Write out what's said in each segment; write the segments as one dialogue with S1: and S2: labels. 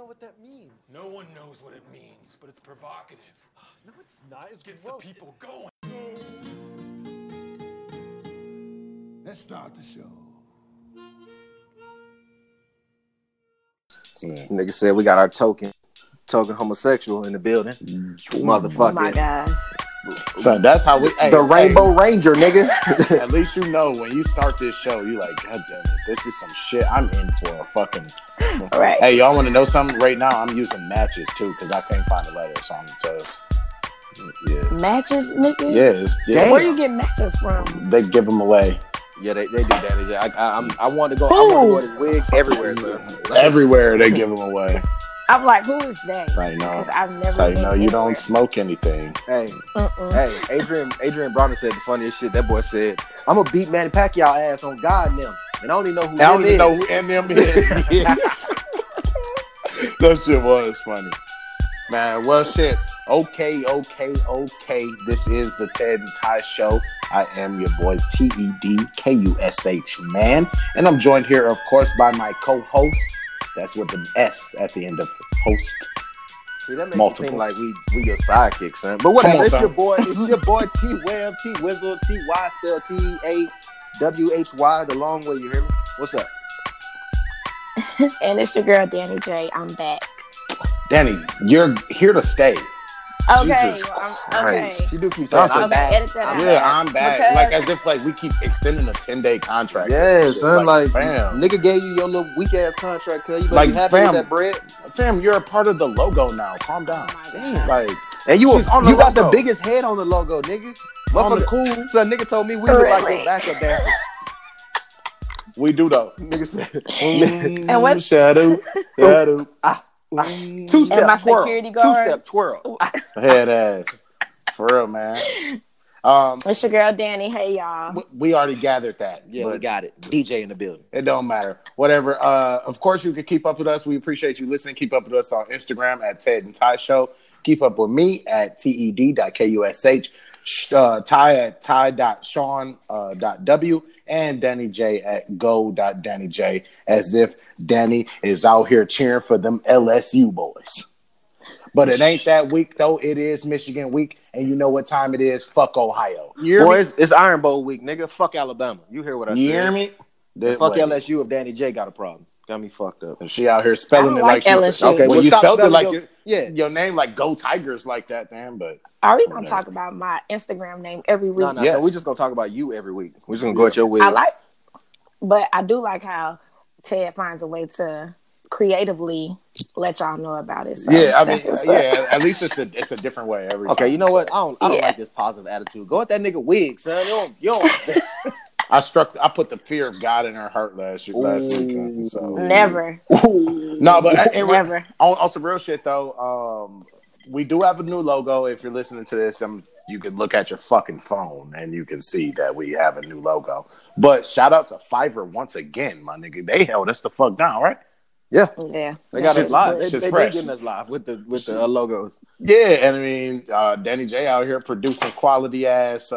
S1: know what that means.
S2: No one knows what it means, but it's provocative.
S1: No, it's not. It
S2: gets the people going.
S3: Let's start the show.
S1: Nigga said we got our token homosexual in the building. Motherfucker.
S4: Oh my gosh.
S5: So that's how we.
S1: The Rainbow Ranger, nigga.
S5: At least you know when you start this show, you like, God damn it, this is some shit. I'm in for a fucking.
S4: Right.
S5: Hey, y'all want to know something? Right now, I'm using matches too because I can't find a letter or something. So, yeah.
S4: Matches, nigga.
S5: Yeah.
S4: Where you get matches from?
S5: They give them away.
S1: Yeah, they do that. I want to go. I want to go to wig everywhere, bro.
S5: Everywhere they give them away.
S4: I'm like, who is that?
S5: So you know,
S4: I've never.
S5: so you know, you don't smoke anything.
S1: Hey, Adrian Bronner said the funniest shit. That boy said, "I'm gonna beat Manny Pacquiao ass on God and them," and I don't even know who.
S5: I don't even know who NM is. That shit was funny, man. Well, shit. Okay. This is the Ted and Ty Show. I am your boy TEDKUSH, man, and I'm joined here, of course, by my co-host. That's with the S at the end of host.
S1: See, that makes it seem like we your sidekicks, son. But whatever, it's your boy T Web, T Wizzle, T-Y, spell T-A-W-H-Y, the long way, you hear me? What's up?
S4: And it's your girl, Danny J. I'm back.
S5: Danny, you're here to stay.
S4: Okay,
S5: Jesus
S4: okay.
S1: She do keep saying I'm back.
S4: Edit that out.
S5: Yeah, I'm back. Because... like as if like we keep extending a 10-day contract.
S1: Yeah, son. Like
S5: fam.
S1: Nigga gave you your little weak ass contract. Cause you better be happy with that bread.
S5: Fam, you're a part of the logo now. Calm down.
S4: Oh
S5: like,
S1: and you got the biggest head on the logo, nigga.
S5: On the cool.
S1: So nigga told me we look like their backup dancers.
S5: We do though.
S1: Nigga said.
S4: And what?
S5: Shadow.
S1: Two-step
S4: and my
S1: twirl.
S4: Security guard.
S1: Two-step twirl.
S5: Head ass. For real, man.
S4: It's your girl Danny. Hey y'all.
S5: We already gathered that.
S1: Yeah, we got it. DJ in the building.
S5: It don't matter. Whatever. Of course, you can keep up with us. We appreciate you listening. Keep up with us on Instagram at Ted and Ty Show. Keep up with me at TED.KUSH. Ty at ty.sean.w and Danny J at go.DannyJ, as if Danny is out here cheering for them LSU boys. But it ain't that week though. It is Michigan week, and you know what time it is. Fuck Ohio.
S1: Boys, it's Iron Bowl week, nigga. Fuck Alabama. You hear what I said?
S5: You hear me?
S1: Fuck LSU if Danny J got a problem. Got me fucked up.
S5: And she out here spelling it like
S4: LSU.
S5: she
S1: okay,
S5: well, you spelled it like
S1: your
S5: name like Go Tigers like that, man. But
S4: are we gonna talk about my Instagram name every week?
S1: No. Yes. So we just gonna talk about you every week. We're just gonna go at your way.
S4: But I do like how Ted finds a way to creatively let y'all know about it. So
S5: yeah, I mean, yeah. At least it's a different way every time.
S1: Okay, you know what? I don't like this positive attitude. Go at that nigga wig, son. You don't
S5: I put the fear of God in her heart last weekend. So
S4: never.
S5: No, but
S4: never.
S5: On some real shit though, we do have a new logo. If you're listening to this, you can look at your fucking phone and you can see that we have a new logo. But shout out to Fiverr once again, my nigga. They held us the fuck down, right?
S4: Yeah.
S1: They got us live. They
S5: fresh.
S1: getting us live with the logos.
S5: Yeah, and I mean, Danny J out here producing quality ass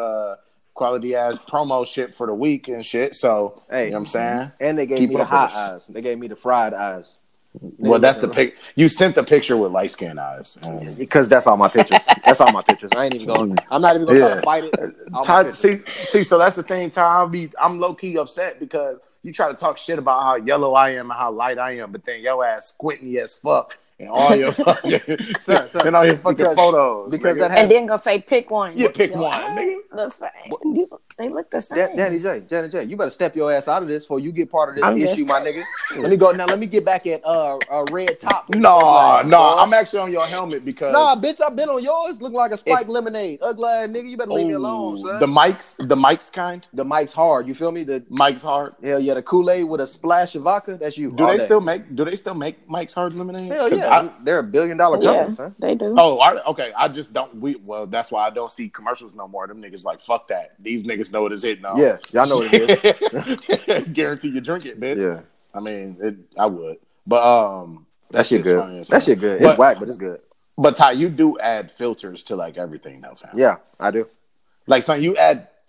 S5: promo shit for the week and shit. So,
S1: hey,
S5: you know what I'm saying?
S1: And they gave me the hot eyes. They gave me the fried eyes.
S5: Well, that's the pic. You sent the picture with light skin eyes
S1: because that's all my pictures. That's all my pictures. I ain't even going. I'm not even going to try to fight it.
S5: Ty, see. So that's the thing, Ty. I'm low key upset because you try to talk shit about how yellow I am and how light I am, but then your ass squinty as fuck. And all your fucking, and all your fucking photos.
S1: Because that
S4: and then go say pick one.
S5: Yeah, pick one.
S4: Nigga. The same. They look the same.
S1: Danny J, you better step your ass out of this before you get part of this issue, my nigga. Let me go now. Let me get back at red top.
S5: No, I'm actually on your helmet because
S1: bitch, I've been on yours. Looking like a spiked lemonade. Ugly ass nigga. You better leave me alone, son.
S5: The Mike's kind.
S1: The Mike's hard. You feel me? The
S5: Mike's hard.
S1: Hell yeah, the Kool-Aid with a splash of vodka. That's you.
S5: Do they still make Mike's hard lemonade?
S1: Hell yeah. They're $1 billion companies, huh?
S4: They do.
S1: Oh,
S5: okay. I just don't. Well, that's why I don't see commercials no more. Them niggas like fuck that. These niggas know what it's it now.
S1: Yeah, y'all know what it
S5: is. Guarantee you drink it, bitch.
S1: Yeah,
S5: I mean, I would, but
S1: that shit good. That shit good. It's whack, but it's good.
S5: But Ty, you do add filters to like everything, though, fam.
S1: Yeah, I do.
S5: Like, son, you add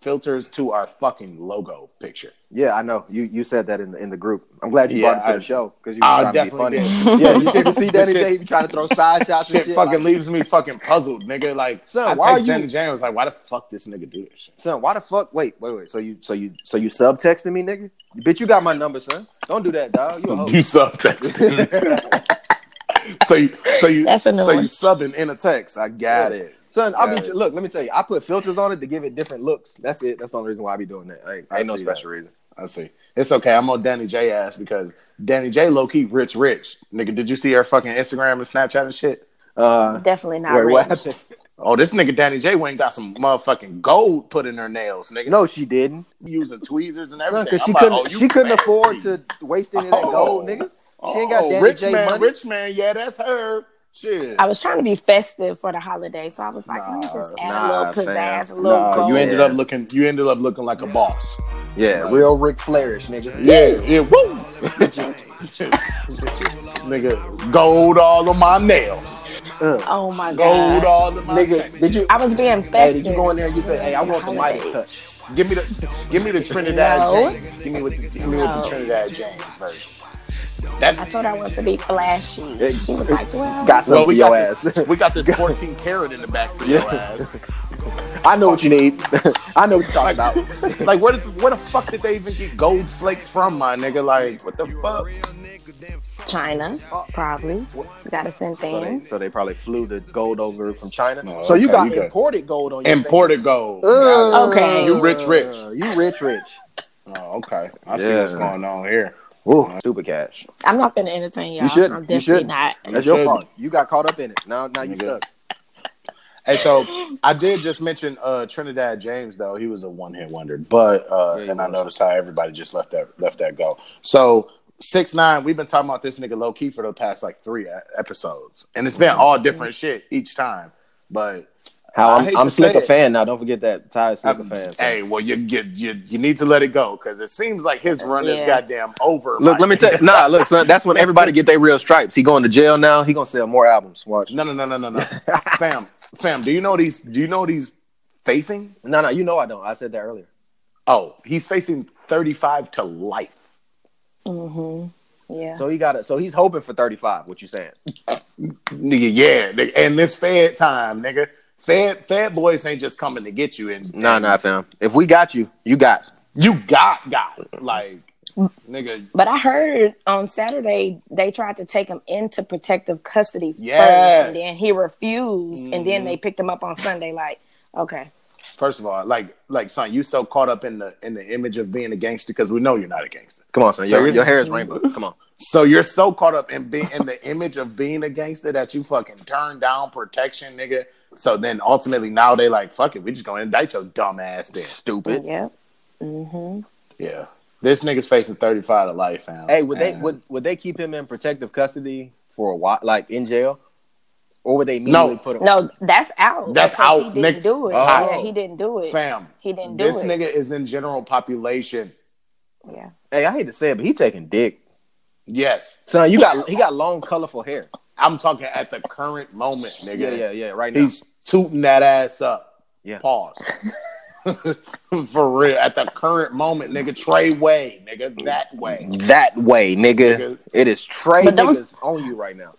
S5: filters to our fucking logo picture.
S1: Yeah, I know. You said that in the group. I'm glad you brought it to the show because you were trying to be funny.
S5: Did.
S1: Yeah, you should see Danny J trying to throw side shots.
S5: Shit
S1: and shit
S5: fucking
S1: like,
S5: leaves me fucking puzzled, nigga. Like,
S1: son,
S5: I text Danny J and was like, why the fuck this nigga do this shit?
S1: Son, why the fuck? Wait. So you sub texting me, nigga? Bitch, you got my number, son. Don't do that, dog. You a hoe.
S5: You sub texting. so you subbing in a text. I got it.
S1: Son, look, let me tell you, I put filters on it to give it different looks. That's it. That's the only reason why I be doing that. Ain't no special reason.
S5: I see. It's okay. I'm on Danny J ass because Danny J low key rich. Nigga, did you see her fucking Instagram and Snapchat and shit?
S4: Definitely not rich.
S1: What happened?
S5: Oh, this nigga Danny J went and got some motherfucking gold put in her nails, nigga.
S1: No, she didn't.
S5: Using tweezers and everything.
S1: Because she couldn't afford to waste any of that gold, nigga. She ain't got Danny J money.
S5: Rich man, yeah, that's her. Shit.
S4: I was trying to be festive for the holiday, so I was like, let me just add a little pizzazz, a little gold.
S5: You ended up looking like a boss.
S1: Yeah, real Ric Flairish, nigga.
S5: Yeah, woo. Nigga, gold all on my nails.
S4: Oh my god.
S5: Gold all on my
S1: nigga. Did you?
S4: I was being festive.
S1: Hey, did you go in there and you say, "Hey, I want the Midas touch"?
S5: Give me the Trinidad James. Give me with the Trinidad James version.
S4: I told her I wanted to be flashy. She was like, well...
S1: Got some for your ass.
S5: We got this 14 karat in the back for your ass.
S1: I know what you need. I know what you're talking about.
S5: Like, where the fuck did they even get gold flakes from, my nigga? Like, what the fuck?
S4: China, probably. Got it sent in.
S1: So they probably flew the gold over from China.
S5: No,
S1: so you got imported gold on your
S5: Imported gold.
S4: Okay.
S5: You rich.
S1: You rich.
S5: Oh, okay. I see what's going on here.
S1: Ooh, stupid cash.
S4: I'm not gonna entertain y'all.
S1: You shouldn't.
S4: I'm definitely not.
S1: That's your fault. You got caught up in it. Now you stuck.
S5: Hey, so I did just mention Trinidad James though. He was a one-hit wonder, but and I noticed how everybody just left that go. So 6ix9ine, we've been talking about this nigga low key for the past like 3 episodes, and it's been all different shit each time. But
S1: I'm Slick a fan now. Don't forget that Ty is Slick a fan. So.
S5: Hey, well, you need to let it go because it seems like his run is goddamn over.
S1: Look, let me tell you. Look, son, that's when everybody get their real stripes. He going to jail now. He gonna sell more albums. Watch.
S5: No. Fam. Do you know he's facing?
S1: No. You know I don't. I said that earlier.
S5: Oh, he's facing 35 to life.
S4: Mm-hmm. Yeah.
S1: So he's hoping for 35. What you saying?
S5: Nigga, yeah. And this Fed time, nigga. Fed boys ain't just coming to get you.
S1: Nah, fam. If we got you, you got. Like, nigga.
S4: But I heard on Saturday they tried to take him into protective custody first, and then he refused, and then they picked him up on Sunday. Like, okay.
S5: First of all, like, son, you so caught up in the image of being a gangster because we know you're not a gangster.
S1: Come on, son. Your hair is rainbow. Come on.
S5: So you're so caught up in being in the image of being a gangster that you fucking turn down protection, nigga. So then ultimately now they like, fuck it, we just gonna indict your dumb ass then.
S1: Stupid.
S4: Yep. Mm-hmm.
S5: Yeah. This nigga's facing 35 to life, fam.
S1: Hey, would they keep him in protective custody for a while, like in jail? Or would they immediately put him?
S4: No, that's out.
S5: That's out.
S4: He didn't do it.
S5: Oh.
S4: Yeah, he didn't do it.
S5: Fam.
S4: He didn't do it.
S5: This nigga is in general population.
S4: Yeah.
S1: Hey, I hate to say it, but he taking dick.
S5: Yes.
S1: So he got long, colorful hair.
S5: I'm talking at the current moment, nigga.
S1: Yeah. Right now.
S5: He's tooting that ass up.
S1: Yeah.
S5: Pause. For real. At the current moment, nigga. Trey Way, nigga. That way.
S1: That way, nigga. It is Trey niggas on you right now.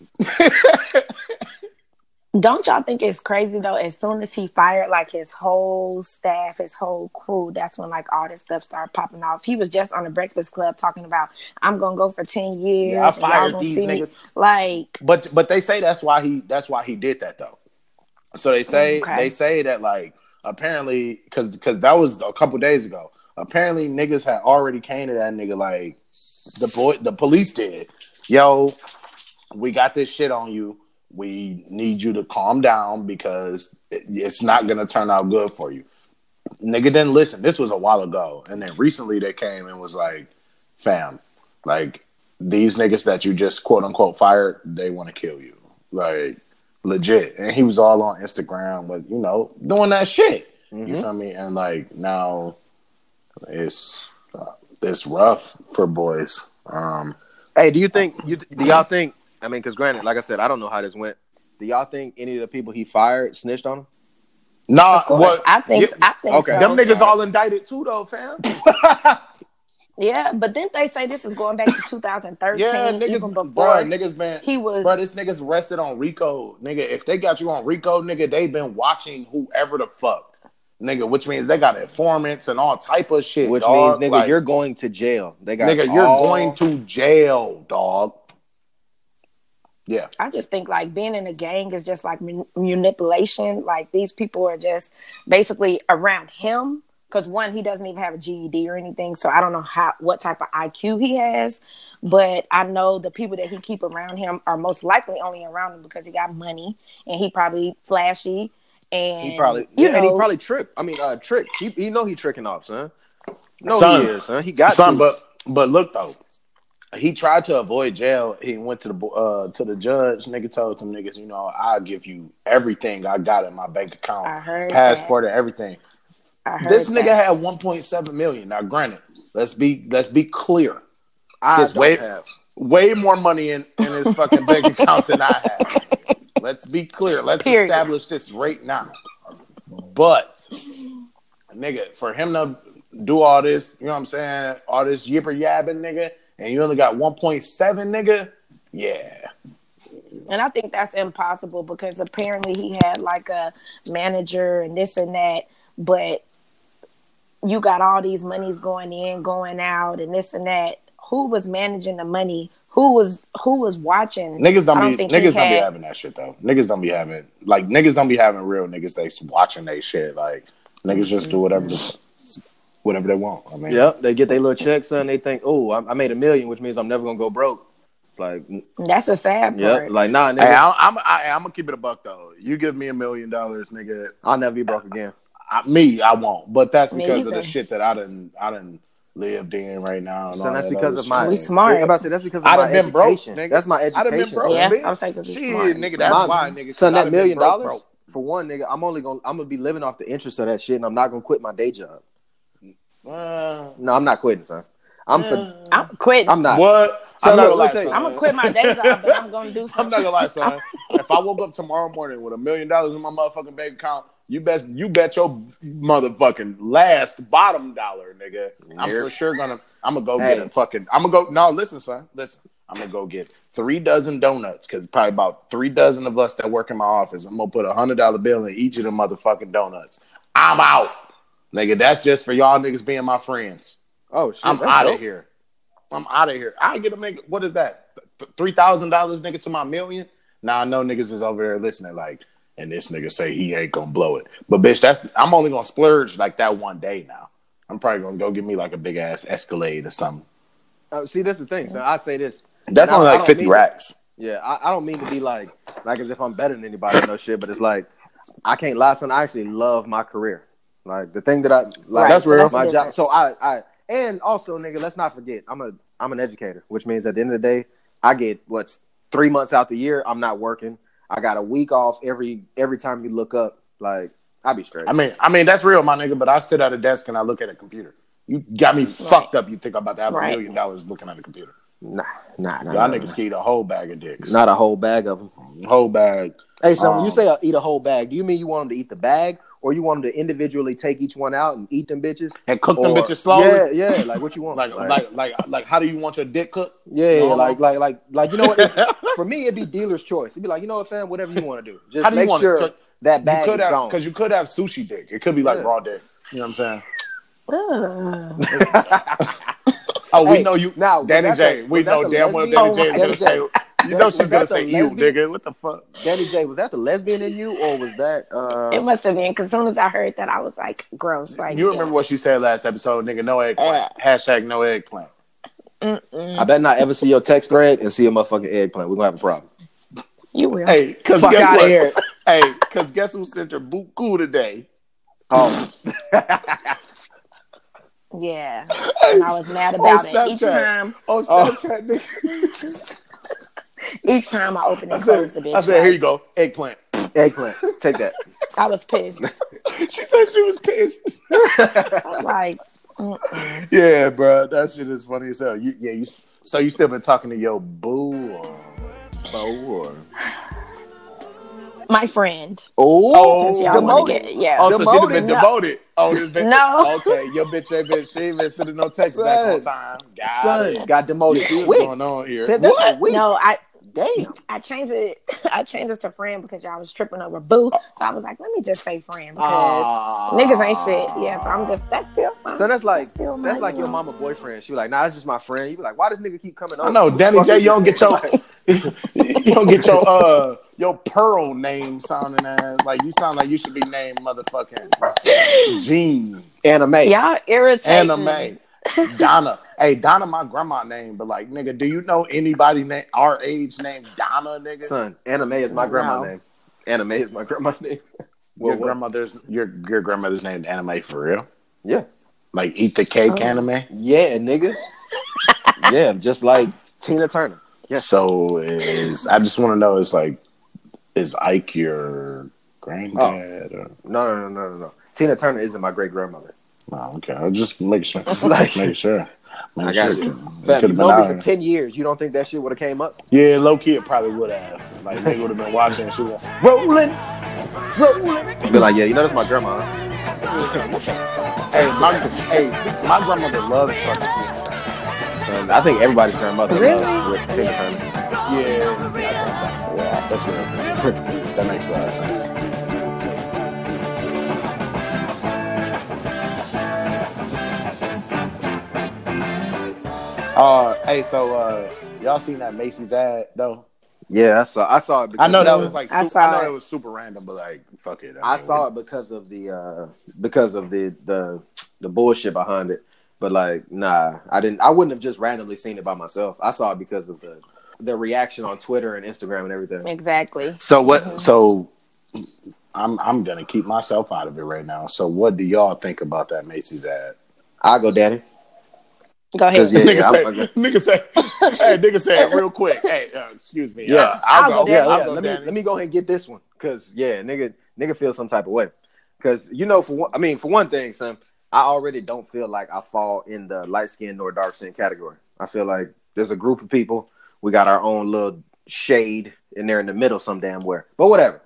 S4: Don't y'all think it's crazy though? As soon as he fired like his whole staff, his whole crew, that's when like all this stuff started popping off. He was just on the Breakfast Club talking about, I'm gonna go for 10 years.
S5: Yeah, I fired these niggas.
S4: Like,
S5: but they say that's why he did that though. So they say that like apparently because that was a couple days ago. Apparently niggas had already came to that nigga like the police did. Yo, we got this shit on you. We need you to calm down because it's not going to turn out good for you. Nigga didn't listen. This was a while ago. And then recently they came and was like, fam, like these niggas that you just quote unquote fired, they want to kill you. Like legit. And he was all on Instagram with, doing that shit. Mm-hmm. You feel me? And like now it's rough for boys.
S1: Hey, do y'all think, I mean, because granted, like I said, I don't know how this went. Do y'all think any of the people he fired snitched on him?
S5: Nah,
S4: what? I think
S5: okay.
S4: so.
S5: Them niggas all indicted too, though, fam.
S4: Yeah, but didn't they say this is going back to 2013?
S5: Yeah, niggas,
S4: even before
S5: this nigga's arrested on RICO, nigga. If they got you on RICO, nigga, they been watching whoever the fuck, nigga. Which means they got informants and all type of shit.
S1: Which
S5: dog.
S1: means, nigga, like, you're going to jail. They got
S5: nigga, you're going to jail, dog. Yeah,
S4: I just think like being in a gang is just like manipulation. Like these people are just basically around him because one, he doesn't even have a GED or anything, so I don't know what type of IQ he has. But I know the people that he keep around him are most likely only around him because he got money and he probably flashy and
S1: he probably and he probably tricked. I mean, tricked. He know he tricking off, son. No, he is, son. He got
S5: son, but look though. He tried to avoid jail. He went to the judge. Nigga told them niggas, you know, I'll give you everything I got in my bank account, passport, and everything. This nigga had 1.7 million. Now, granted, let's be clear.
S1: I don't
S5: have way more money in his fucking bank account than I have. Let's be clear. Let's establish this right now. But, nigga, for him to do all this, you know what I'm saying? All this yipper yabbing, nigga. And you only got 1.7, nigga? Yeah.
S4: And I think that's impossible because apparently he had like a manager and this and that. But you got all these monies going in, going out, and this and that. Who was managing the money? Who was watching?
S5: Niggas don't be having that shit though. Niggas don't be having real niggas that's watching they shit. Like niggas just do whatever they want. I mean,
S1: yep, they get their little checks, son. They think, oh, I made $1 million, which means I'm never gonna go broke. Like
S4: that's a sad part.
S1: Yeah, like nah, nigga.
S5: Hey, I'm gonna keep it a buck though. You give me $1 million, nigga,
S1: I'll never be broke again.
S5: I won't. But that's because of the shit that I done lived in right now. And
S1: so that's because of my.
S4: We smart.
S1: I'm about to say that's because of my education.
S5: Broke, nigga.
S1: That's my education.
S5: I done been broke.
S4: Yeah,
S5: bitch.
S4: I was like, shit,
S5: nigga. That's why, nigga.
S1: Son, that $1 million for one, nigga. I'm gonna be living off the interest of that shit, and I'm not gonna quit my day job. No, I'm not quitting, son. I'm
S4: quitting.
S1: I'm not.
S5: What?
S4: I'm gonna quit my day job, but I'm gonna do something.
S5: I'm not gonna lie, son. If I woke up tomorrow morning with $1 million in my motherfucking bank account, you bet your motherfucking last bottom dollar, nigga. I'm for sure gonna go get a fucking. No, listen, son. Listen. I'm gonna go get 3 dozen donuts because probably about 3 dozen of us that work in my office. I'm gonna put $100 bill in each of the motherfucking donuts. I'm out. Nigga, that's just for y'all niggas being my friends.
S1: Oh, shit.
S5: I'm out of here. I get to make, what is that? $3,000, nigga, to my $1 million? Now I know niggas is over there listening like, and this nigga say he ain't gonna blow it. But bitch, I'm only gonna splurge like that one day now. I'm probably gonna go get me like a big ass Escalade or something.
S1: See, that's the thing. So I say this.
S5: That's only like 50 racks.
S1: Yeah, I don't mean to be like as if I'm better than anybody or no shit, but it's like, I can't lie, son. I actually love my career. Like the thing that I like,
S5: that's real.
S1: My job. So I and also, nigga, let's not forget, I'm an educator, which means at the end of the day, I get 3 months out the year, I'm not working. I got a week off every time you look up. Like I be straight.
S5: I mean that's real, my nigga. But I sit at a desk and I look at a computer. You got me fucked up. You think I'm about to have $1 million looking at a computer? Nah. Y'all niggas can eat a whole bag of dicks.
S1: Not a whole bag of them.
S5: Whole bag.
S1: Hey, so when you say eat a whole bag, do you mean you want them to eat the bag? Or you want them to individually take each one out and eat them bitches
S5: and cook them bitches slowly?
S1: Yeah. Like what you want?
S5: like how do you want your dick cooked?
S1: Yeah, like you know what? For me, it'd be dealer's choice. It'd be like, you know what, fam, whatever you want to do. Just make sure that bag is gone.
S5: Because you could have sushi dick. It could be like raw dick. You know what I'm saying? We know you now, Danny J. We know damn well Danny J is gonna say. You know she's gonna say you, nigga. What the fuck?
S1: Danny J, was that the lesbian in you, or was that?
S4: It must have been. Because as soon as I heard that, I was like, gross. Like
S5: you remember what she said last episode, nigga? No eggplant. Hashtag no eggplant.
S1: I better not ever see your text thread and see a motherfucking eggplant. We're gonna have a problem.
S4: You will.
S5: Hey, because guess what? Here. Hey, because guess who sent her buku today?
S1: Oh.
S4: Yeah, and I was mad about it. Each time
S5: on Snapchat, nigga.
S4: Each time I open and close the bitch.
S5: I said, here you go, eggplant.
S1: Take that.
S4: I was pissed.
S5: She said she was pissed.
S4: I'm like,
S5: yeah, bro, that shit is funny as hell. So you still been talking to your boo or?
S4: My friend.
S1: Oh,
S4: Since y'all want to
S1: demoted.
S4: get, yeah.
S5: Oh, so she'd have been
S4: No.
S5: devoted. Oh, this bitch.
S4: No.
S5: Okay, your bitch ain't been. She ain't been sending no text back on time. Got
S1: Son
S5: it.
S1: got
S5: You
S1: demoted
S5: see what's
S1: quick.
S5: going on here?
S1: Ted, that's a week.
S4: No,
S1: Damn.
S4: I changed it. I changed it to friend because y'all was tripping over boo. So I was like, let me just say friend because niggas ain't shit. Yeah, so I'm just that's still fine.
S1: So that's like
S4: still
S1: that's
S4: my,
S1: like
S4: you
S1: your
S4: know.
S1: mama boyfriend. She was like, nah, it's just my friend. You be like, why does nigga keep coming over?
S5: I know,
S1: Who the
S5: Danny
S1: fuck
S5: J.
S1: is
S5: You don't
S1: this
S5: get
S1: nigga?
S5: you don't get your Pearl name sounding as like you sound like you should be named motherfucking Gene.
S1: Anime.
S4: Y'all irritating me.
S5: Anime. Donna. Hey, Donna, my grandma name, but like, nigga, do you know anybody our age named Donna, nigga?
S1: Son, anime is my grandma name. Anime is my grandma's name.
S5: Your grandmother's named Anime for real?
S1: Yeah.
S5: Like Eat the Cake Anime?
S1: Yeah, nigga. Yeah, just like Tina Turner. Yeah.
S5: So I just want to know, is Ike your granddad? Or?
S1: No. Tina Turner isn't my great grandmother.
S5: Oh, okay. I'll just make sure.
S1: Like-
S5: Make sure.
S1: I got
S5: sure.
S1: you.
S5: It
S1: Fam,
S5: could've
S1: you
S5: been
S1: know me
S5: out
S1: for
S5: here.
S1: 10 years. You don't think that shit would have came up?
S5: Yeah, low key, it probably would have. Like, they would have been watching and she was like, rolling.
S1: Be like, yeah, you know that's my grandma.
S5: My grandmother loves fucking Tina Turner.
S1: I think everybody's grandmother
S4: Really?
S1: loves with Tina Turner.
S5: Yeah, that's what that makes a lot of sense. So y'all seen that Macy's ad though?
S1: Yeah, I saw it.
S5: I know that was like
S4: I
S5: I
S4: saw
S5: know
S4: it.
S5: it was super random, but like fuck it.
S1: I saw it because of the bullshit behind it. But like, nah, I wouldn't have just randomly seen it by myself. I saw it because of the reaction on Twitter and Instagram and everything.
S4: Exactly.
S5: So what? So I'm gonna keep myself out of it right now. So what do y'all think about that Macy's ad?
S1: I'll go, Danny.
S4: Go ahead.
S1: Yeah,
S5: Nigga said real quick. Hey, excuse me.
S1: Yeah,
S5: I'll go.
S1: Yeah,
S5: I'll go,
S1: let
S5: Danny.
S1: me go ahead and get this one, cause yeah, nigga feel some type of way, cause for one thing, son, I already don't feel like I fall in the light skin nor dark skin category. I feel like there's a group of people, we got our own little shade, and they're in the middle some damn where. But whatever.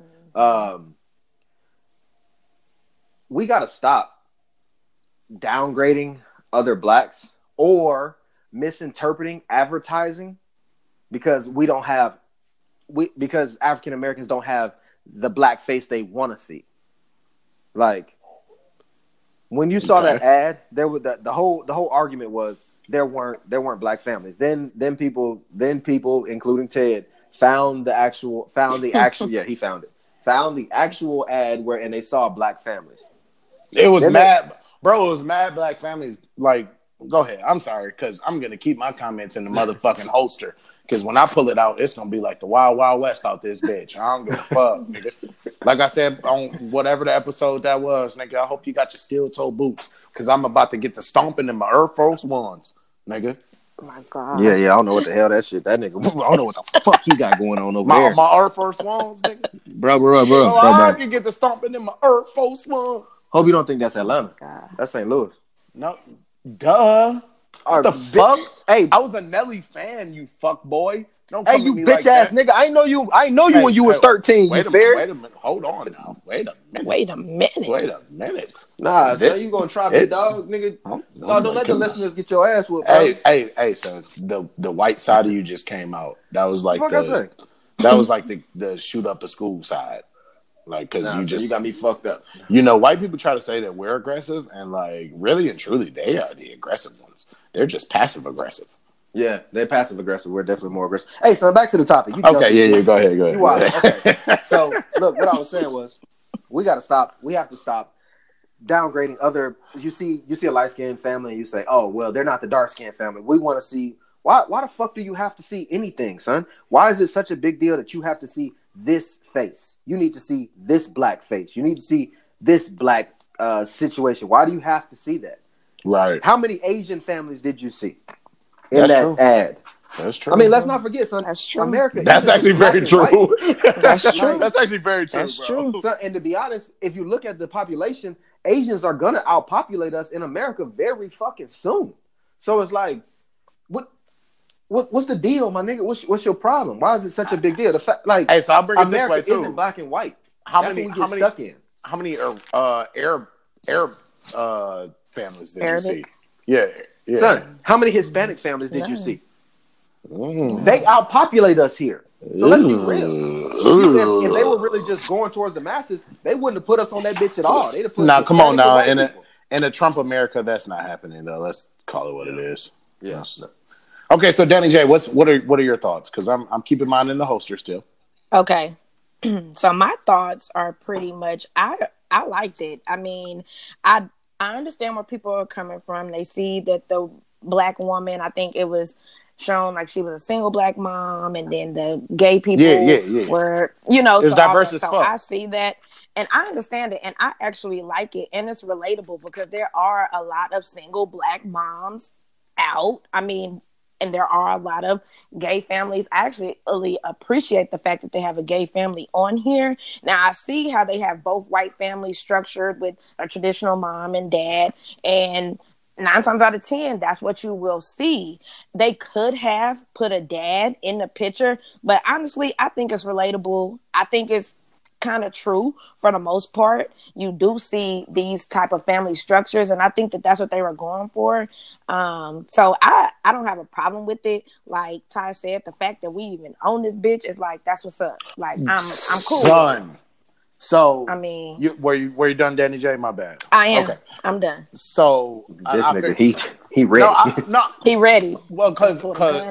S1: We gotta stop downgrading other blacks or misinterpreting advertising because because African Americans don't have the black face they want to see. Like when you saw that ad, there was the whole argument was there weren't black families. Then people, including Ted, found the actual yeah, he found it. Found the actual ad and they saw black families.
S5: It was mad, bro. It was mad black families. Like, go ahead. I'm sorry, because I'm gonna keep my comments in the motherfucking holster. Because when I pull it out, it's gonna be like the Wild Wild West out this bitch. I don't give a fuck, nigga. Like I said on whatever the episode that was, nigga. I hope you got your steel toe boots, because I'm about to get the stomping in my Air Force Ones, nigga.
S4: Oh my God.
S1: Yeah, I don't know what the hell that shit. That nigga, I don't know what the fuck he got going on over there.
S5: My Air Force Ones, nigga.
S1: Bro.
S5: So I can get the stomping in my Air Force Ones.
S1: Hope you don't think that's Atlanta.
S4: God.
S1: That's St. Louis.
S5: No, duh. What the fuck?
S1: Hey,
S5: I was a Nelly fan, you fuck boy. Don't come
S1: hey, you
S5: at me
S1: bitch
S5: like
S1: ass
S5: that.
S1: nigga. I know you when you was 13.
S5: Wait
S1: You
S5: a
S1: fair?
S5: minute. Hold on now. Wait a minute.
S4: Wait a minute.
S1: Nah, so you gonna try me, dog, nigga? No, don't let the listeners get your ass whooped. Bro.
S5: Hey, son. The white side of you just came out. That was like the shoot up the school side. Like, because you
S1: got me fucked up.
S5: You know, white people try to say that we're aggressive, and like, really and truly, they are the aggressive ones. They're just passive aggressive.
S1: Yeah, they're passive aggressive. We're definitely more aggressive. Hey, so back to the topic.
S5: Okay, yeah, go ahead.
S1: You are. Okay. So, look, what I was saying was, we have to stop downgrading other. You see a light skinned family, and you say, oh, well, they're not the dark skinned family. We want to see. Why the fuck do you have to see anything, son? Why is it such a big deal that you have to see this face? You need to see this black face. You need to see this black situation. Why do you have to see that?
S5: Right.
S1: How many Asian families did you see in that ad?
S5: That's true.
S1: I mean, let's not forget, son.
S4: That's true.
S1: America.
S5: That's actually very true.
S4: That's true.
S5: That's actually very true.
S4: That's
S5: bro.
S4: true.
S1: Son, and to be honest, if you look at the population, Asians are gonna outpopulate us in America very fucking soon. So it's like, what's the deal, my nigga? What's your problem? Why is it such a big deal? The fact, like,
S5: Hey, so I'll bring it this
S1: America
S5: way too.
S1: isn't black and white.
S5: How
S1: That's
S5: many?
S1: what we get stuck in.
S5: How many Arab families did
S4: Arabic?
S5: you see? Yeah.
S1: Son, how many Hispanic families did you
S4: None.
S1: see?
S5: Mm.
S1: They outpopulate us here. So let's be real. If they were really just going towards the masses, they wouldn't have put us on that bitch at all. They'd have put
S5: Now, come on,
S1: Hispanic
S5: now
S1: and white people.
S5: in a Trump America, that's not happening though. Let's call it what it is.
S1: Yeah.
S5: Okay, so Danny J, what are your thoughts? Because I'm keeping mine in the holster still.
S4: Okay. So my thoughts are pretty much I liked it. I mean, I understand where people are coming from. They see that the black woman, I think it was shown like she was a single black mom, and then the gay people were, you know,
S5: it's
S4: so
S5: diverse as
S4: so
S5: fuck.
S4: I see that and I understand it, and I actually like it, and it's relatable because there are a lot of single black moms out. I mean, and there are a lot of gay families. I actually really appreciate the fact that they have a gay family on here. Now, I see how they have both white families structured with a traditional mom and dad. And 9 times out of 10, that's what you will see. They could have put a dad in the picture, but honestly, I think it's relatable. I think it's kind of true for the most part. You do see these type of family structures, and I think that that's what they were going for. So I don't have a problem with it. Like Ty said, the fact that we even own this bitch is like, that's what's up. Like I'm cool.
S5: Son. So
S4: I mean,
S5: were you done, Danny J? My bad.
S4: I am.
S5: Okay.
S4: I'm done.
S5: So
S1: This
S5: I
S1: nigga,
S5: figured-
S1: he ready.
S5: no.
S4: He ready.
S5: Well, because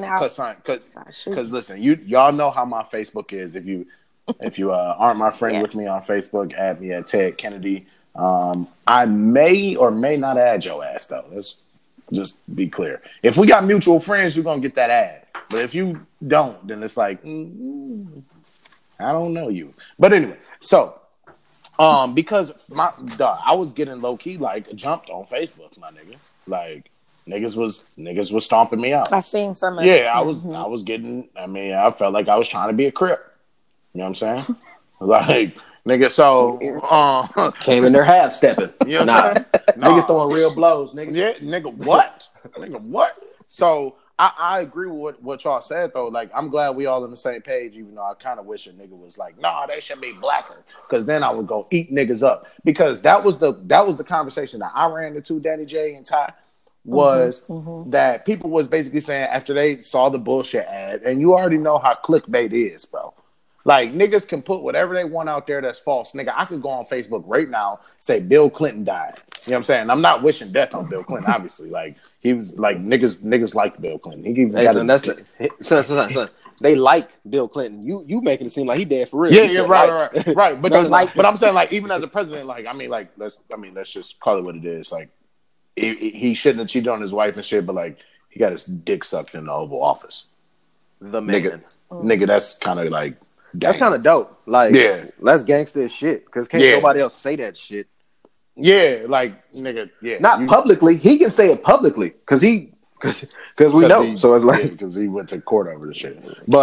S4: Shoot.
S5: listen, y'all know how my Facebook is. If you aren't my friend
S4: Yeah.
S5: with me on Facebook, add me at Ted Kennedy. I may or may not add your ass though. Let's just be clear. If we got mutual friends, you're gonna get that ad. But if you don't, then it's like I don't know you. But anyway, so because I was getting low key like jumped on Facebook, my nigga. Like niggas was stomping me out.
S4: I seen some of it.
S5: Yeah, I was getting. I mean, I felt like I was trying to be a Crip. You know what I'm saying? Like, nigga, so
S1: Came in there half stepping.
S5: You know what I'm saying?
S1: Niggas throwing real blows, nigga.
S5: Yeah, nigga, what? Nigga, what? So I agree with what y'all said though. Like, I'm glad we all on the same page, even though I kind of wish a nigga was like, nah, they should be blacker, because then I would go eat niggas up. Because that was the conversation that I ran into, Danny J and Ty. Was that people was basically saying after they saw the bullshit ad, and you already know how clickbait is, bro. Like, niggas can put whatever they want out there that's false. Nigga, I could go on Facebook right now, say Bill Clinton died. You know what I'm saying? I'm not wishing death on Bill Clinton, obviously. Like, he was like, niggas liked Bill Clinton. He even got
S1: son. They like Bill Clinton. You making it seem like he dead for real.
S5: Yeah, right. But
S1: But
S5: I'm saying, like, even as a president, like, let's just call it what it is. Like, he shouldn't have cheated on his wife and shit, but like, he got his dick sucked in the Oval Office.
S1: the man.
S5: Nigga, that's kind of like,
S1: That's kind of dope. Like,
S5: Yeah.
S1: that's gangster as shit. Because can't
S5: Yeah.
S1: nobody else say that shit.
S5: yeah, like, nigga, yeah.
S1: Not publicly. He can say it publicly because we know. So it's like,
S5: because he went to court over the shit.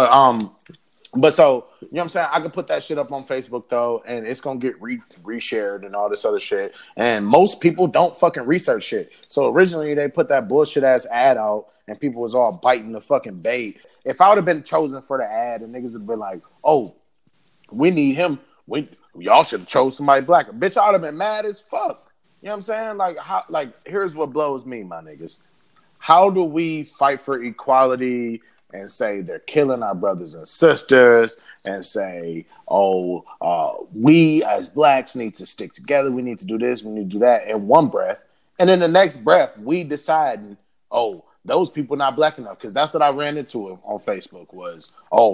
S5: But so, you know what I'm saying? I could put that shit up on Facebook though, and it's gonna get reshared and all this other shit. And most people don't fucking research shit. So originally they put that bullshit ass ad out, and people was all biting the fucking bait. If I would have been chosen for the ad, and niggas would been like, "Oh, we need him. Y'all should have chose somebody blacker." Bitch, I would have been mad as fuck. You know what I'm saying? Like, here's what blows me, my niggas. How do we fight for equality and say they're killing our brothers and sisters, and say, we as blacks need to stick together, we need to do this, we need to do that, in one breath, and in the next breath we deciding, those people not black enough? Because that's what I ran into on Facebook was,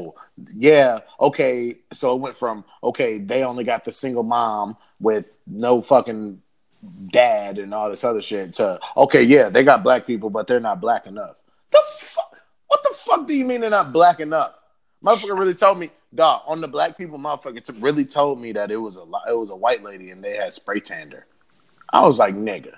S5: okay, so it went from, okay, they only got the single mom with no fucking dad and all this other shit, to, okay, yeah, they got black people, but they're not black enough. What the fuck do you mean they're not black enough? Motherfucker really told me, dog, on the black people, motherfucker really told me that it was a white lady and they had spray tanned her. I was like, nigga.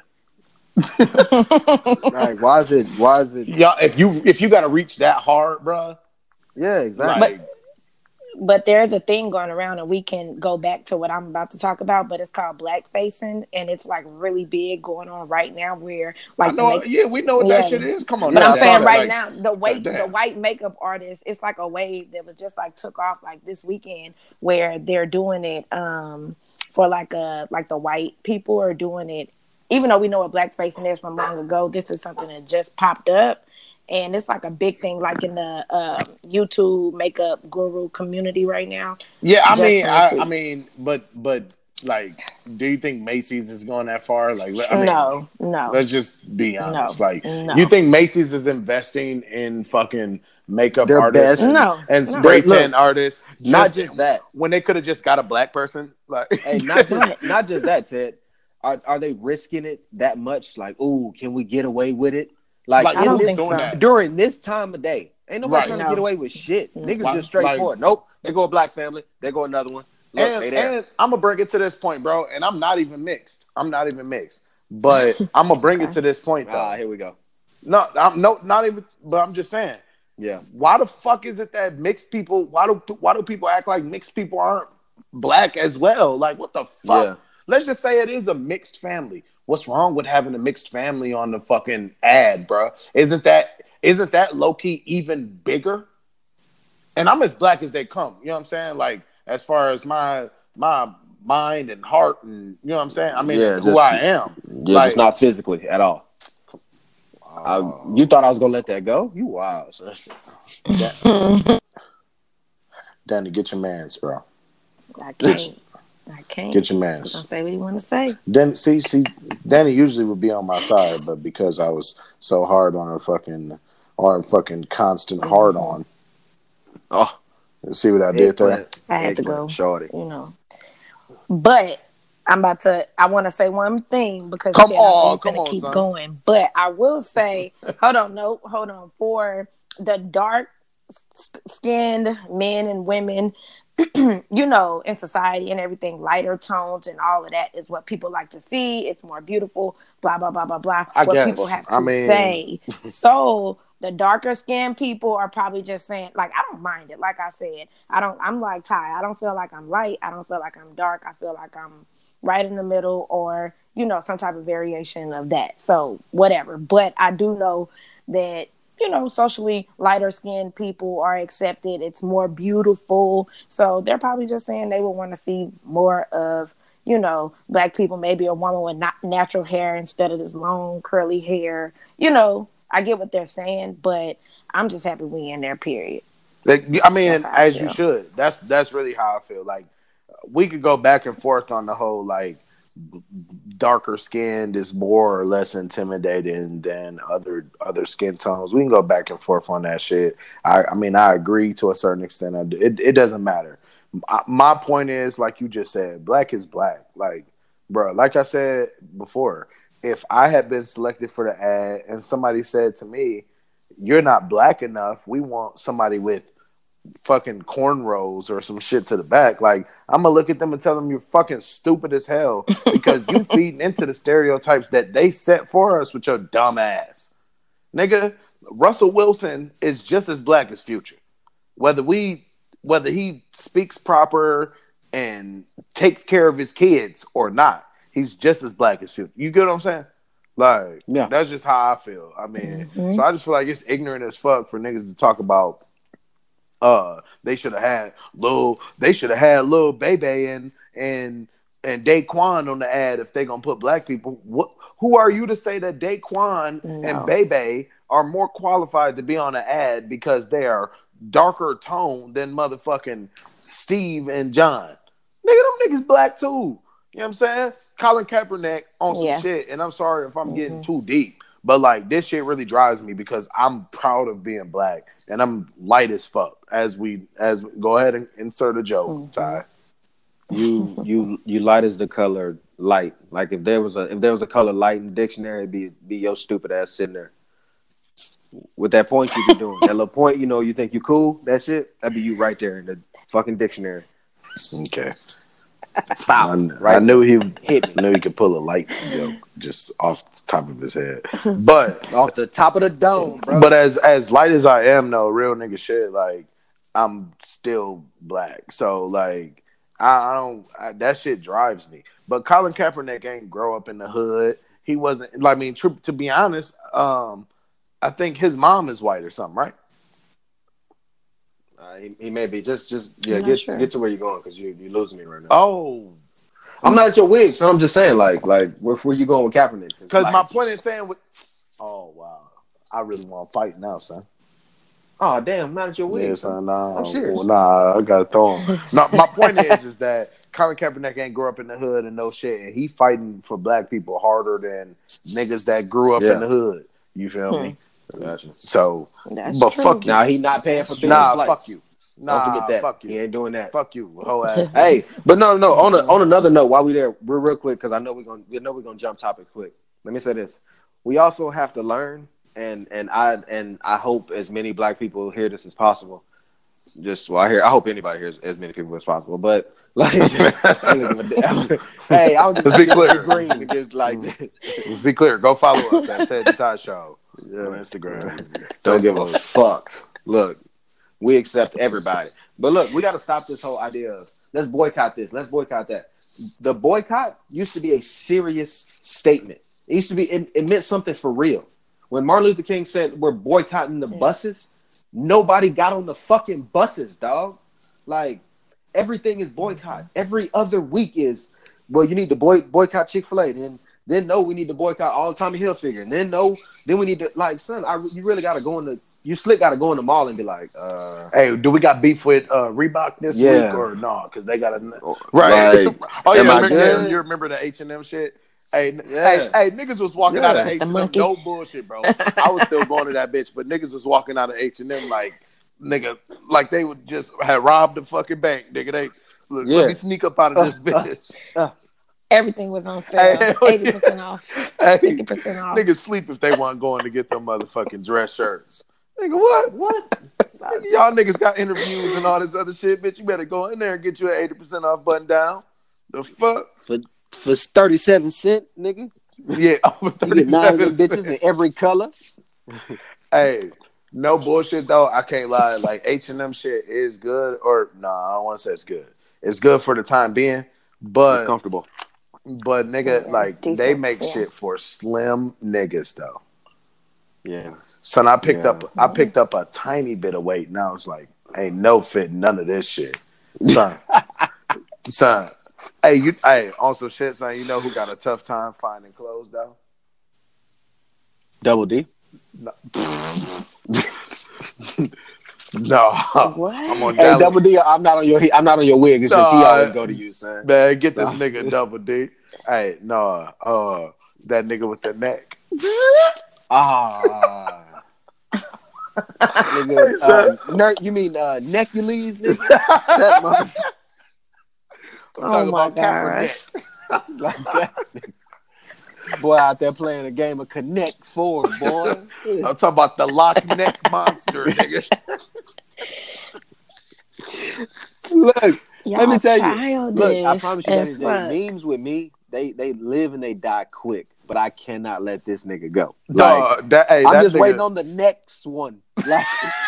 S1: like, why is it?
S5: Y'all, if you got to reach that hard, bro.
S1: Yeah, exactly.
S5: Like,
S4: But there's a thing going around, and we can go back to what I'm about to talk about, but it's called blackfacing, and it's like really big going on right now where
S5: I
S4: like
S5: know. Yeah, we know what that shit is. Come on,
S4: but
S5: now,
S4: I'm saying
S5: that,
S4: right
S5: like,
S4: now, the white makeup artists, it's like a wave that was just like took off like this weekend where they're doing it for like the white people are doing it. Even though we know what blackfacing is from long ago, this is something that just popped up. And it's like a big thing, like in the YouTube makeup guru community right now.
S5: Yeah, I mean, but like, do you think Macy's is going that far? Like,
S4: no.
S5: Let's just be honest.
S4: No,
S5: like,
S4: no.
S5: You think Macy's is investing in fucking makeup
S1: Their
S5: artists
S1: best.
S5: and spray tan artists?
S1: Not just that.
S5: When they could have just got a black person. Like,
S1: hey, not just that, Ted. Are they risking it that much? Like, ooh, can we get away with it? Like
S4: I don't think so.
S1: During this time of day, ain't nobody trying to
S4: No.
S1: get away with shit. Niggas just straightforward. Nope. They go a black family. They go another one. Look,
S5: and I'm gonna bring it to this point, bro. And I'm not even mixed. But I'm gonna bring it to this point, though.
S1: Here we go.
S5: No, not even. But I'm just saying.
S1: Yeah.
S5: Why the fuck is it that mixed people? Why do people act like mixed people aren't black as well? Like, what the fuck?
S1: Yeah.
S5: Let's just say it is a mixed family. What's wrong with having a mixed family on the fucking ad, bro? Isn't that low key even bigger? And I'm as black as they come. You know what I'm saying? Like, as far as my mind and heart, and you know what I'm saying? I mean, who I am.
S1: Yeah,
S5: like,
S1: just not physically at all. You thought I was gonna let that go? You wild, son.
S5: Danny, get your mans, bro.
S4: I can't.
S5: Get your mans.
S4: Don't say what you want to say.
S5: Then see, Danny usually would be on my side, but because I was so hard on her fucking constant hard on.
S1: Oh,
S5: see what I did there?
S4: I had to go,
S1: shorty.
S4: You know. But I want to say one thing because
S5: I'm
S4: going to keep
S5: son.
S4: going. But I will say, hold on. For the dark skinned men and women, you know, in society and everything, lighter tones and all of that is what people like to see. It's more beautiful, blah, blah, blah, blah, blah. People have to say. So the darker skinned people are probably just saying, like, I don't mind it. Like I said, I'm like Ty. I don't feel like I'm light. I don't feel like I'm dark. I feel like I'm right in the middle or, you know, some type of variation of that. So whatever. But I do know that, you know, socially lighter skinned people are accepted. It's more beautiful. So they're probably just saying they would want to see more of, you know, black people, maybe a woman with not natural hair instead of this long curly hair. You know, I get what they're saying, but I'm just happy we in there, period.
S5: I mean, as you should. That's really how I feel. Like, we could go back and forth on the whole, like, darker skinned is more or less intimidating than other skin tones. We can go back and forth on that shit. I mean, I agree to a certain extent. It doesn't matter. My point is, like you just said, black is black. Like, bro, like I said before, if I had been selected for the ad and somebody said to me, "You're not black enough. We want somebody with fucking cornrows or some shit to the back," like, I'm gonna look at them and tell them you're fucking stupid as hell because you feeding into the stereotypes that they set for us with your dumb ass. Nigga, Russell Wilson is just as black as Future. Whether he speaks proper and takes care of his kids or not, he's just as black as Future. You get what I'm saying? Like, yeah. That's just how I feel. I mean, so I just feel like it's ignorant as fuck for niggas to talk about they should have had Lil Baby and Daquan on the ad if they gonna put black people. Who are you to say that Daquan and Baby are more qualified to be on the ad because they are darker tone than motherfucking Steve and John? Nigga, them niggas black too. You know what I'm saying? Colin Kaepernick on some shit, and I'm sorry if I'm getting too deep. But, like, this shit really drives me because I'm proud of being black and I'm light as fuck. As we go ahead and insert a joke, Ty.
S1: You light as the color light. Like, if there was a color light in the dictionary, it'd be your stupid ass sitting there with that point you be doing. That little point, you know, you think you cool. That shit, that'd be you right there in the fucking dictionary.
S5: Okay.
S1: Stop.
S5: I knew he could pull a light joke just off the top of his head, but
S1: off the top of the dome, bro.
S5: But as light as I am, though, real nigga shit. Like, I'm still black. So like, I don't. That shit drives me. But Colin Kaepernick ain't grow up in the hood. He wasn't. Like, I mean, to be honest, I think his mom is white or something, right?
S1: He may be. Just get to where you're going because you're losing me right now.
S5: Oh,
S1: I'm not at your wig, so I'm just saying, like where you going with Kaepernick?
S5: Because
S1: like,
S5: my point is saying, oh wow, I really want to fight now, son.
S1: Oh damn, not at your wig.
S5: Yeah, son. Nah,
S1: I'm serious.
S5: Well, nah, I gotta throw him. No, my point is that Colin Kaepernick ain't grew up in the hood and no shit, and he fighting for black people harder than niggas that grew up in the hood. You feel me?
S1: Gotcha.
S5: So,
S4: That's
S5: but
S4: true.
S5: fuck you.
S1: Now he not paying for things.
S5: Fuck you.
S1: Don't forget that.
S5: Fuck you.
S1: He ain't doing that.
S5: Fuck you, whole ass.
S1: Hey, but no. On another note, while we there, real quick, because I know we're gonna jump topic quick. Let me say this: we also have to learn, and I hope as many black people hear this as possible. I hope anybody hears as many people as possible. But like, hey, I was just
S5: Let's be clear.
S1: Green just like
S5: Let's be clear. Go follow us at Ted the Tie Show on Instagram.
S1: Don't give a fuck. Look, we accept everybody. But look, we got to stop this whole idea of let's boycott this, let's boycott that. The boycott used to be a serious statement. It used to be, it meant something for real. When Martin Luther King said we're boycotting the buses, nobody got on the fucking buses, dog. Like, everything is boycott. Every other week is, well, you need to boycott Chick-fil-A. Then no, we need to boycott all the Tommy Hilfiger. And then no, then we need to, like, son, you really got to go in the, you slick got to go in the mall and be like,
S5: hey, do we got beef with Reebok this week or no? Because they got a
S1: right.
S5: Like, oh yeah, you remember the H&M shit? Hey, niggas was walking out of H&M, no bullshit, bro. I was still going to that bitch, but niggas was walking out of H&M like they would just had robbed the fucking bank, nigga. Let me sneak up out of this bitch.
S4: Everything was on sale, 80% off, 50% off.
S5: Niggas sleep if they weren't going to get them motherfucking dress shirts. Nigga, what? Nigga, y'all niggas got interviews and all this other shit, bitch. You better go in there and get you an 80% off button down. The fuck?
S1: For 37 cents, nigga.
S5: Yeah, over 37 cents.
S1: Bitches in every color.
S5: Hey, no bullshit though. I can't lie. Like H&M shit is good, or no, I don't want to say it's good. It's good for the time being, but
S1: it's comfortable.
S5: But nigga, like they make shit for slim niggas though.
S1: Yeah.
S5: Son, I picked up a tiny bit of weight. Now it's like ain't no fit none of this shit. Son. Hey, on some shit, son. You know who got a tough time finding clothes though?
S1: Double D.
S5: No. No.
S4: What?
S5: I'm on
S1: Double D. I'm not on your wig. It's just he always go to you, son.
S5: Man, get this nigga Double D. Hey, no. That nigga with the neck.
S1: Nigga, you mean Necules, nigga? That motherfucker.
S5: I'm talking about
S4: gosh.
S1: Like that. Boy out there playing a game of Connect 4, boy.
S5: I'm talking about the Loch Neck Monster, nigga.
S1: Look,
S4: Y'all
S1: let me tell you. Look, I
S4: childish
S1: promise you
S4: as
S1: that
S4: fuck.
S1: memes with me, they live and they die quick. But I cannot let this nigga go.
S5: Like,
S1: I'm
S5: that
S1: just
S5: nigga,
S1: waiting on the next one. Like,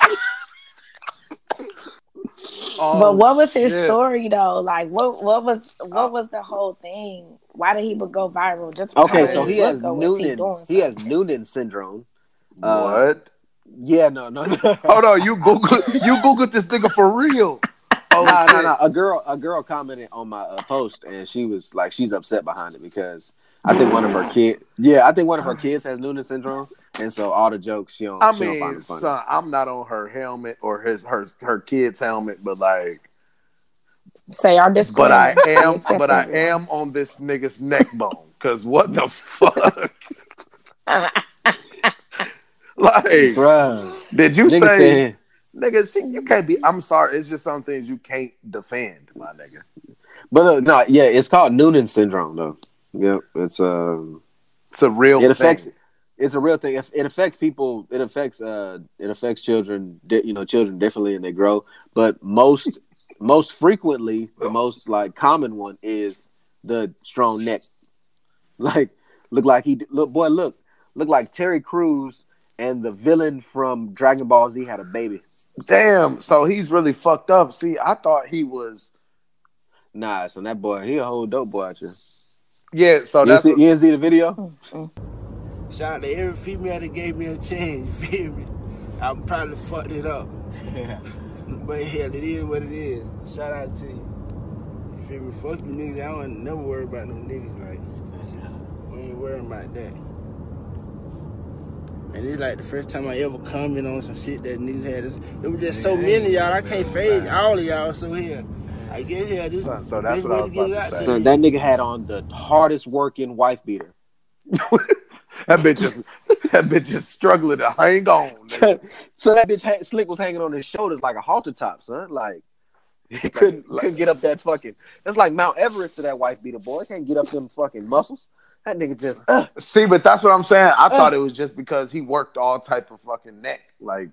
S4: But what was his story though? Like what was the whole thing? Why did he go viral? Just
S1: okay,
S4: because
S1: so
S4: of
S1: he
S4: his
S1: has
S4: look, or was
S1: Noonan.
S4: he
S1: He has Noonan syndrome.
S5: what?
S1: Yeah, no.
S5: Hold on, you Googled this nigga for real? Oh,
S1: No. A girl commented on my post, and she was like, she's upset behind it because I think one of her kids. Yeah, I think one of her kids has Noonan syndrome, and so all the jokes she don't find it funny.
S5: Son, I'm not on her helmet or her kid's helmet, but like,
S4: say our disclaimer.
S5: But I am on this nigga's neck bone. Cause what the fuck? Like,
S1: bruh,
S5: did you
S1: nigga
S5: say, nigga? See, you can't be. I'm sorry. It's just some things you can't defend, my nigga.
S1: But no, yeah, it's called Noonan syndrome, though. Yep, it's a real. It affects.
S5: thing.
S1: It's a real thing. It affects people. It affects children. Children differently, and they grow. But most frequently, the most like common one is the strong neck. Like look like Terry Crews and the villain from Dragon Ball Z had a baby.
S5: Damn. So he's really fucked up. See, I thought he was.
S1: Nah, so that boy, he a whole dope boy out here.
S5: Yeah. So
S1: You
S5: that's
S1: see, you see the video?
S6: Shout out to every female that gave me a chance, you feel me? I probably fucked it up. But hell, it is what it is. Shout out to you. You feel me? Fuck you niggas. I don't never worry about no niggas. Like, we ain't worrying about that. And it's like the first time I ever comment on some shit that niggas had. It was just so many of y'all. I can't fade all of y'all. So here, I guess here, this is
S5: So
S6: the
S5: that's
S6: best
S5: what I
S6: way
S5: was
S6: to get
S5: about
S6: it
S5: to
S6: out
S5: say.
S6: there.
S1: Son, that nigga had on the hardest working wife beater.
S5: That bitch is struggling to hang on. Nigga.
S1: So that bitch Slick was hanging on his shoulders like a halter top, son. Like he couldn't get up that fucking. That's like Mount Everest to that wife beater, boy. Can't get up them fucking muscles. That nigga just.
S5: See, but that's what I'm saying. I thought it was just because he worked all type of fucking neck, like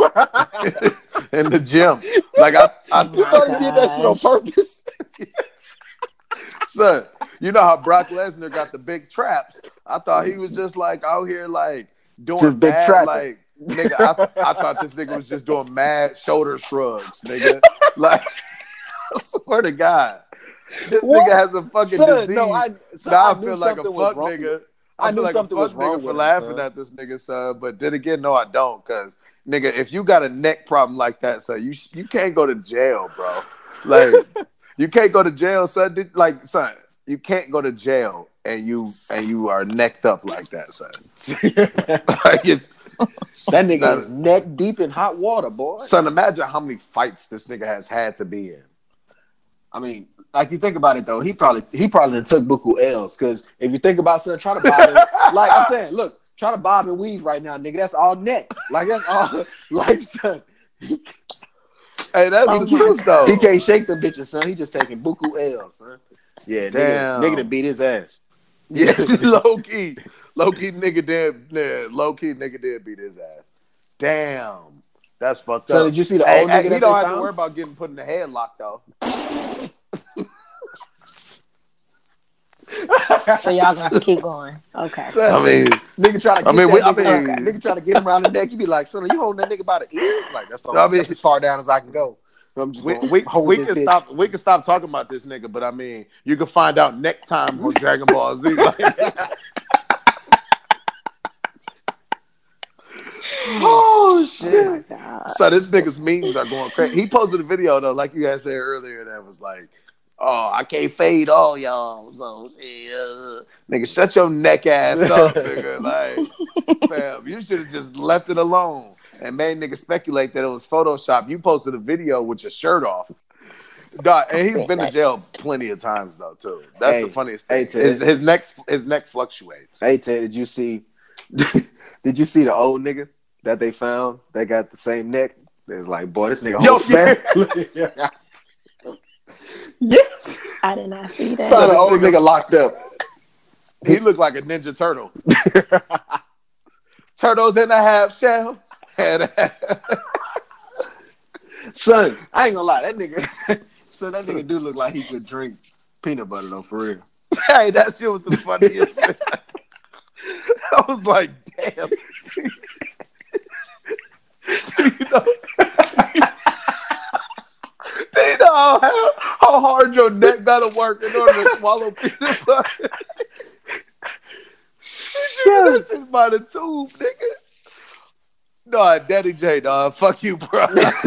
S5: in the gym. Like I
S1: You thought he did that shit on purpose?
S5: Son, you know how Brock Lesnar got the big traps? I thought he was just like out here like doing
S1: Just big
S5: mad,
S1: trapping.
S5: like nigga. I thought this nigga was just doing mad shoulder shrugs, nigga. Like I swear to God, this nigga has a fucking disease.
S1: No, I
S5: feel like a fuck nigga.
S1: I knew
S5: feel like
S1: something
S5: a
S1: was
S5: fuck
S1: wrong
S5: nigga
S1: with
S5: for
S1: him,
S5: laughing
S1: son.
S5: at this nigga, son. But then again, no, I don't, cause nigga, if you got a neck problem like that, son, you can't go to jail, bro. Like you can't go to jail, son. Like son, you can't go to jail and you are necked up like that, son. Like
S1: That nigga is neck deep in hot water, boy.
S5: son, imagine how many fights this nigga has had to be in.
S1: I mean, like you think about it though, he probably done took buku L's, because if you think about son trying to bob and, like I'm saying, look, trying to bob and weave right now, nigga, that's all neck. Like that's all like son.
S5: Hey, that's the truth though.
S1: He can't shake them bitches, son. He just taking buku L's, son. Yeah,
S5: Damn.
S1: nigga done beat his ass.
S5: Yeah, low key nigga did beat his ass. Damn, that's fucked
S1: So
S5: up.
S1: did you see the
S5: Hey,
S1: old nigga
S5: he
S1: that
S5: don't
S1: they
S5: have to
S1: found?
S5: worry about getting put in the headlock though.
S4: So y'all gonna keep going. Okay.
S5: I mean,
S1: Nigga try to get
S5: I mean,
S1: nigga try to get him around the neck. You be like, son, are you holding that nigga by the ears? Like that's that's as far down as I can go. So I'm just
S5: we can stop. We can stop talking about this nigga, but I mean, you can find out next time on Dragon Ball Z. Like, oh shit! So this nigga's memes are going crazy. He posted a video though, like you guys said earlier, that was like, "Oh, I can't fade all y'all." So, nigga, shut your neck ass up, nigga. Like, fam, you should have just left it alone and made niggas speculate that it was Photoshop. You posted a video with your shirt off. Dog, and he's been to jail plenty of times though too. That's the funniest thing. His neck fluctuates.
S1: Hey Ted, did you see the old nigga that they found? They got the same neck. They was like, boy, this nigga whole man. Yes.
S4: I did not see that.
S1: So the old nigga locked up.
S5: He looked like a Ninja Turtle. Turtles in a half shell.
S1: Son, I ain't gonna lie, that nigga do look like he could drink peanut butter though, for real.
S5: Hey, that shit was the funniest shit. I was like, damn. Do you know how hard your neck gotta work in order to swallow peanut butter? That shit by the tube, nigga. No, Daddy J, dog. Fuck you, bro.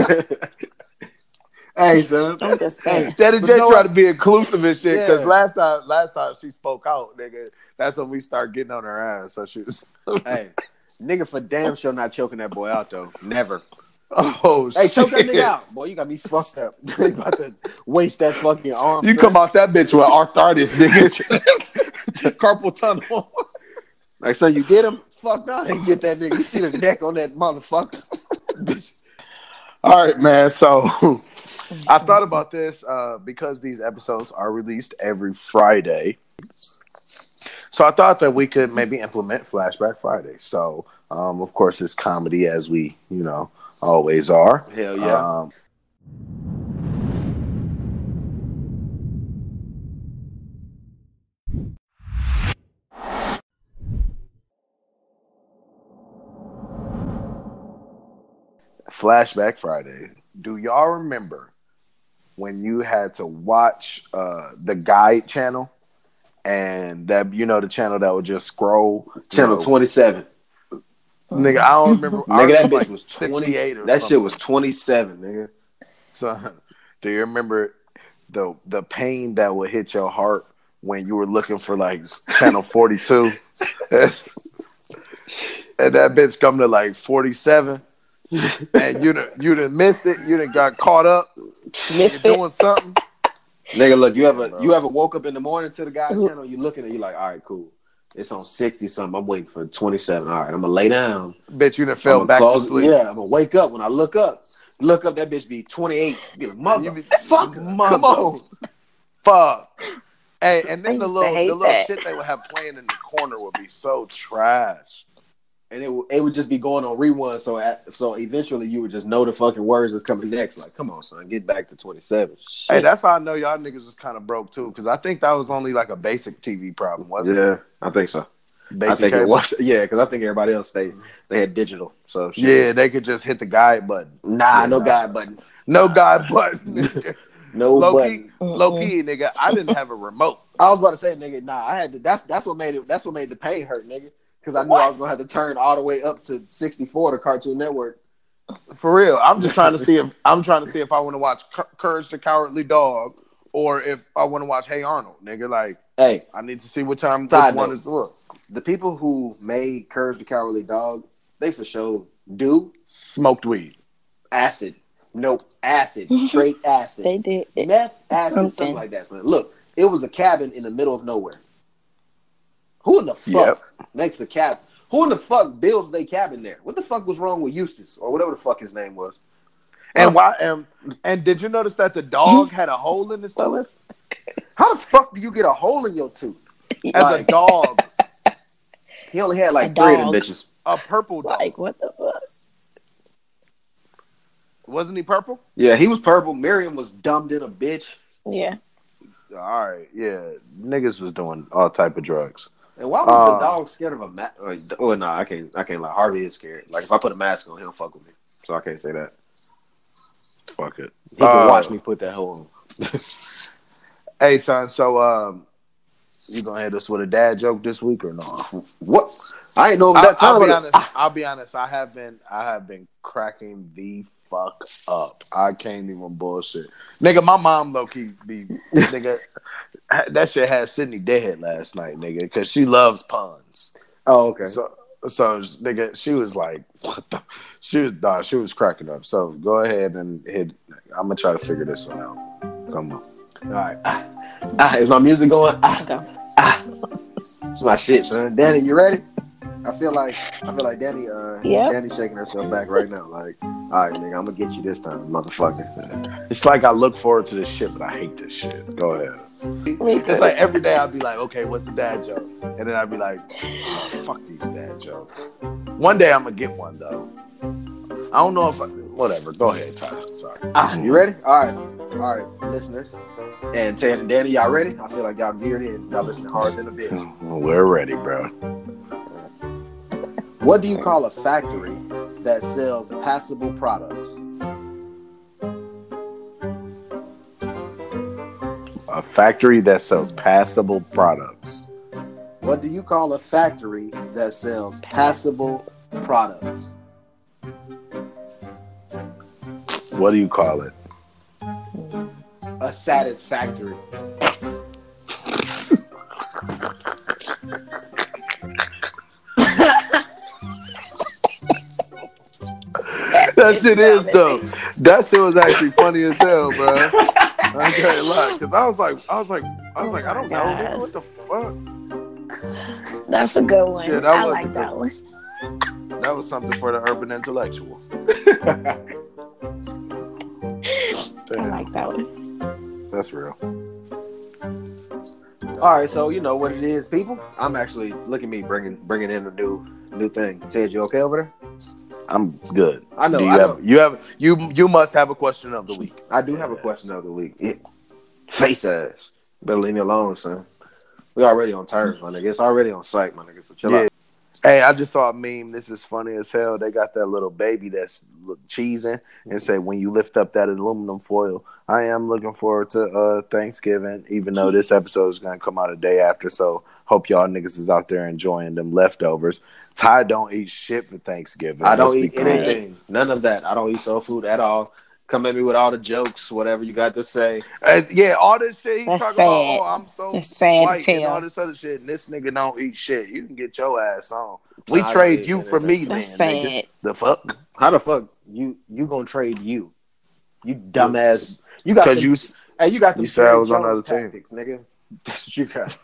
S1: Hey, son.
S4: I'm just saying.
S5: Daddy J tried to be inclusive and shit, because
S1: Yeah.
S5: last time she spoke out, nigga, that's when we start getting on her ass. So she was
S1: Hey, nigga for damn sure not choking that boy out though. Never.
S5: oh
S1: Hey,
S5: shit.
S1: choke that nigga out. Boy, you got me fucked up. You about to waste that fucking arm.
S5: You come out that bitch with arthritis, nigga. Carpal tunnel.
S1: Like, so you get him? Fuck no, I didn't get that nigga. You see the neck on that motherfucker?
S5: All right, man. So I thought about this because these episodes are released every Friday. So I thought that we could maybe implement Flashback Friday. So, of course, it's comedy as we, always are.
S1: Hell yeah.
S5: Flashback Friday. Do y'all remember when you had to watch the Guide channel, and that the channel that would just scroll
S1: Channel 27.
S5: Nigga, I don't remember.
S1: Nigga, that bitch
S5: like
S1: was
S5: 68 or
S1: that
S5: something.
S1: shit was 27, nigga.
S5: So, do you remember the pain that would hit your heart when you were looking for like channel 42, and that bitch come to like 47, and you done missed it. You done got caught up.
S4: Missed
S5: You're
S4: it.
S5: doing something.
S1: Nigga, look, you ever woke up in the morning to the Guide channel? You looking at you like, all right, cool. It's on 60 something. I'm waiting for 27. All right, I'm gonna lay down.
S5: Bitch, you done fell back to sleep.
S1: Yeah, I'm gonna wake up. When I look up, that bitch be 28. Be like, motherfucker, come on.
S5: Fuck. Hey, and
S4: I
S5: then the
S4: used to hate
S5: little
S4: that.
S5: shit they would have playing in the corner would be so trash.
S1: And it would just be going on rewind. So eventually you would just know the fucking words that's coming next. Like, come on, son, get back to 27.
S5: Hey, that's how I know y'all niggas was kind of broke too, because I think that was only like a basic TV problem, wasn't it?
S1: Yeah, I think so.
S5: Basic
S1: I think it
S5: cable?
S1: was. Yeah, because I think everybody else they had digital. So shit.
S5: Yeah, they could just hit the guide button.
S1: No guide button.
S5: No guide button.
S1: No
S5: low
S1: button.
S5: key, nigga. I didn't have a remote.
S1: I was about to say, nigga, nah, I had to. That's what made it. That's what made the pain hurt, nigga. Because I knew I was gonna have to turn all the way up to 64 to Cartoon Network.
S5: For real, I'm just trying to see if I want to watch Courage the Cowardly Dog or if I want to watch Hey Arnold, nigga. Like,
S1: Hey,
S5: I need to see which one
S1: note.
S5: is what.
S1: The people who made Courage the Cowardly Dog, they for sure do
S5: Smoked weed.
S1: acid. Nope, acid. Straight acid.
S4: They did it.
S1: Meth, acid, something like that. So look, it was a cabin in the middle of nowhere. Who in the fuck makes a cabin? Who in the fuck builds their cabin there? What the fuck was wrong with Eustace or whatever the fuck his name was?
S5: And why? And did you notice that the dog had a hole in his tooth?
S1: How the fuck do you get a hole in your tooth?
S5: As a dog,
S1: He only had like
S4: A
S1: 3 of them
S4: dog.
S1: bitches.
S5: a purple dog.
S4: Like, what the fuck?
S5: Wasn't he purple?
S1: Yeah, he was purple. Miriam was dumbed in a bitch.
S4: Yeah.
S5: All right, yeah. Niggas was doing all type of drugs.
S1: And why was the dog scared of a mask? Oh no, I can't lie. Harvey is scared. Like if I put a mask on, he don't fuck with me. So I can't say that.
S5: Fuck it.
S1: He can watch me put that hole on.
S5: Hey, son. So, you gonna hit us with a dad joke this week or no?
S1: What? I ain't know that time.
S5: I'll be honest. I have been cracking the fuck up. I can't even bullshit, nigga. My mom low key be nigga. That shit had Sydney dead last night, nigga, because she loves puns.
S1: Oh, okay.
S5: So nigga, she was like, what the? She was cracking up. So go ahead and hit. I'm gonna try to figure this one out. Come on.
S1: All right. Is my music going? It's my shit, son. Danny, you ready? I feel like Danny. Danny's shaking herself back right now. Like, all right, nigga, I'm gonna get you this time, motherfucker.
S5: It's like I look forward to this shit, but I hate this shit. Go ahead.
S4: Me too.
S5: It's like every day I'd be like, okay, what's the dad joke? And then I'd be like, oh, fuck these dad jokes. One day I'm gonna get one though. I don't know if whatever. Go ahead, Ty. Sorry.
S1: You ready? All right, listeners. And Ted and Danny, y'all ready? I feel like y'all geared in. Y'all listening harder than a bitch.
S5: We're ready, bro.
S1: What do you call a factory that sells passable products?
S5: A factory that sells passable products.
S1: What do you call a factory that sells passable products?
S5: What do you call it?
S1: A satisfactory.
S5: That shit is though. That shit was actually funny as hell, bro. I can't lie, because I was like, I don't know, nigga, what the fuck?
S4: That's a good one.
S5: Yeah, that
S4: I
S5: was
S4: like
S5: a
S4: that
S5: good
S4: one.
S5: That was something for the urban intellectual.
S4: I like that one.
S5: That's real.
S1: All right, so you know what it is, people. I'm actually look at me bringing in a new thing. Ted, you okay over there?
S5: I'm good.
S1: I know.
S5: You must have a question of the week.
S1: I do have a question of the week. Face ass. Better leave me alone, son. We already on terms, my nigga. It's already on site, my nigga. So chill out.
S5: Hey, I just saw a meme. This is funny as hell. They got that little baby that's cheesing and say, when you lift up that aluminum foil, I am looking forward to Thanksgiving, even though this episode is going to come out a day after. So hope y'all niggas is out there enjoying them leftovers. Ty don't eat shit for Thanksgiving.
S1: I don't eat anything. None of that. I don't eat soul food at all. Come at me with all the jokes, whatever you got to say.
S5: Yeah, all this shit he talking about. Oh, I'm so white and all
S4: hell.
S5: this other shit. And this nigga don't eat shit. You can get your ass on. We trade you for me, then, nigga. The fuck?
S1: How the fuck you gonna trade you? You dumbass. You got
S5: because you.
S1: Hey, you got the.
S5: You said I was on the other
S1: tactics, nigga. That's what you got.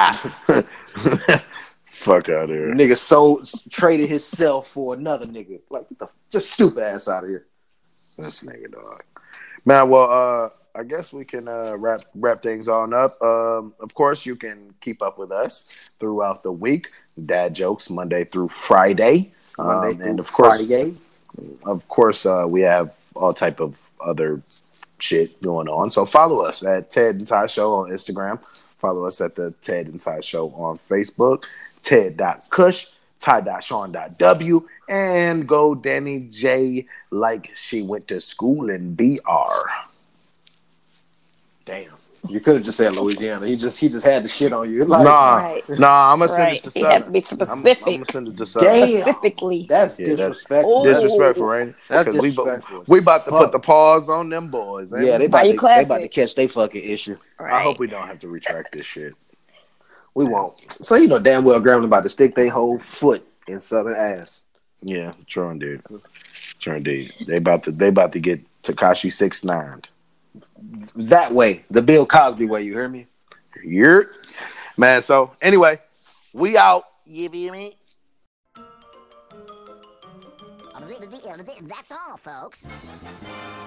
S5: Fuck out of here,
S1: nigga. Traded himself for another nigga. Like, get the just stupid ass out of here.
S5: This nigga, dog. Man, well, I guess we can wrap things on up. Of course, you can keep up with us throughout the week. Dad jokes Monday through Friday. And of course, we have all type of other shit going on. So follow us at Ted and Ty Show on Instagram. Follow us at the Ted and Ty Show on Facebook. Ted.Kush. Ty.Sean.W. and go Danny J like she went to school in BR. Damn.
S1: You could have just said Louisiana. He just had the shit on you. Like,
S5: nah, I'm gonna send it to Southern.
S4: He had to be specific.
S5: I'm gonna send it to Southern.
S4: Specifically.
S1: That's disrespectful.
S5: Disrespectful, right?
S1: That's
S5: because
S1: disrespectful.
S5: we about to put the pause on them boys.
S1: Yeah, they about to catch they fucking issue.
S4: Right.
S5: I hope we don't have to retract this shit.
S1: We won't. So you know damn well Graham about to stick their whole foot in Southern ass.
S5: Yeah, true indeed. They about to get Tekashi 6ix9ine.
S1: That way, the Bill Cosby way. You hear me?
S5: You're man. So anyway, we out. You feel me?
S7: That's all, folks.